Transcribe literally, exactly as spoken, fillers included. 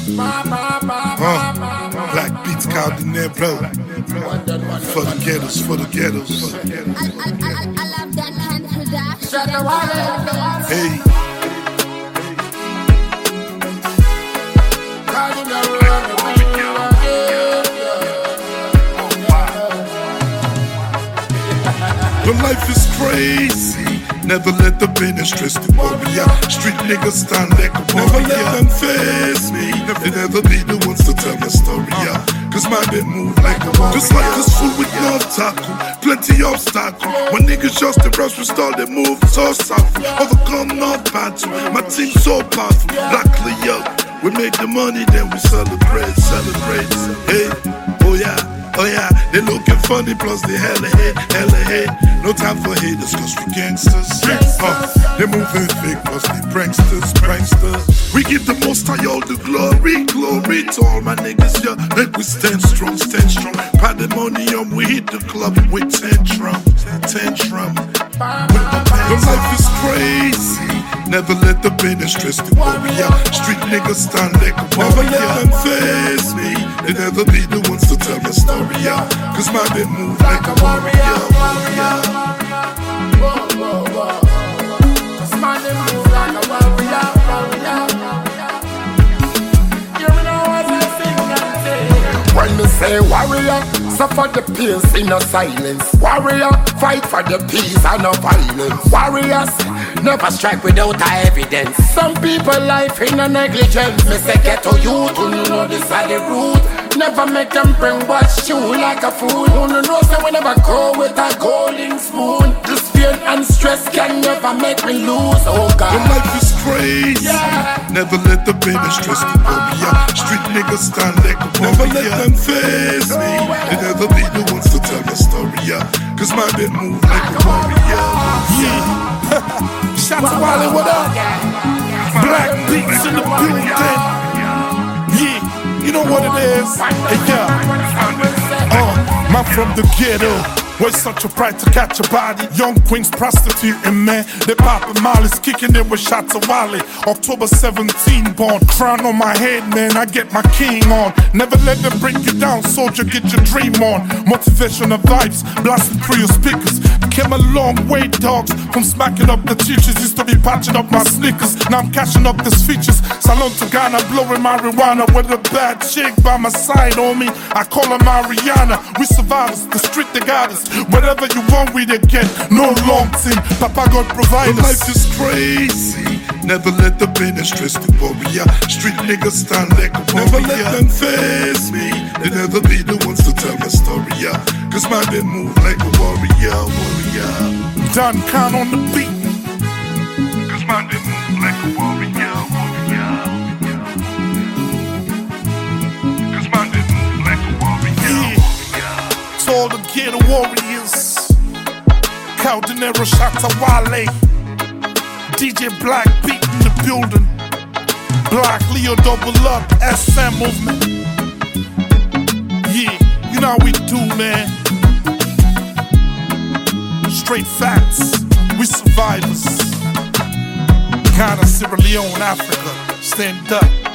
Uh, Black Beats, Caldinero, bro. For the ghettos, for the ghettos. I love that kind of production. Hey. Your life is crazy. Never let the business stress the warrior. Street niggas stand like a warrior. Never let them face me. They never be the ones to tell my story. Yeah. Cause my been move like a warrior. Just like this fool with no tackle. Plenty obstacle. When niggas just the rush, we start the move so soft. Overcome no battle. My team so powerful. Blackly up. We make the money, then we celebrate, celebrate. Hey, oh yeah. Oh yeah, they looking funny, plus they hella hate, hella hate. No time for haters, cause we gangsters. Uh, they moving fake, plus they pranksters, pranksters. We give the most high all the glory, glory to all my niggas, yeah. Make we stand strong, stand strong. Pad the money on, we hit the club with tantrum, tantrum. Your life is crazy. Never let the business stress the warrior. Street niggas stand like a warrior. Never let them face me. They never be the ones to tell my story, yeah. Cause my been move like a warrior, warrior. Whoa, whoa, whoa. Cause my been move like a warrior, warrior. You know what I sing and say. When me say warrior, suffer the pains in no silence. Warrior, fight for the peace and no violence. Warriors never strike without evidence. Some people life in a negligence. Me say get to you to know this are the root. Never make them bring watch you like a fool. Who know say we never go with a golden spoon. This fear and stress can never make me lose. Oh God, your life is crazy. Yeah. Never let the business stress the warrior. Street niggas stand like a warrior. Never let them face me. They never be the ones to tell my story, yeah. Cause my been move like a warrior. Yeah. Shout to Wally, what up? Black Beats in the building. Yeah, you know what it is. Hey, yeah. Uh, man from the ghetto. Where's such a pride to catch a body? Young queens prostituting, man. They poppin' mollies, kicking in with shots of Wally. October seventeenth born, crown on my head, man. I get my king on. Never let them bring you down, soldier. Get your dream on. Motivational vibes, blasting through your speakers. Came a long way, dogs. From smacking up the teachers, used to be patching up my sneakers. Now I'm cashing up these features. Salon to Ghana, blowing marijuana with a bad chick by my side, homie. I call her Mariana. We survivors, the street they got us. Whatever you want, we they get. No long team, Papa God provide us. Life is crazy. Never let the business stress the warrior. Street niggas stand like a warrior. Never let them face me. They never be the ones to tell my story, yeah. Cause my been move like a warrior, warrior. Don Khan on the beat. Cause my been move like a warrior, warrior. Cause my been move like a warrior, yeah. To all the ghetto warriors, Caldinero, Shatta Wale, D J Black Beat in the building, Black Leo double up, S M movement. Yeah, you know how we do, man. Straight facts, we survivors. Ghana, Sierra Leone, Africa, stand up.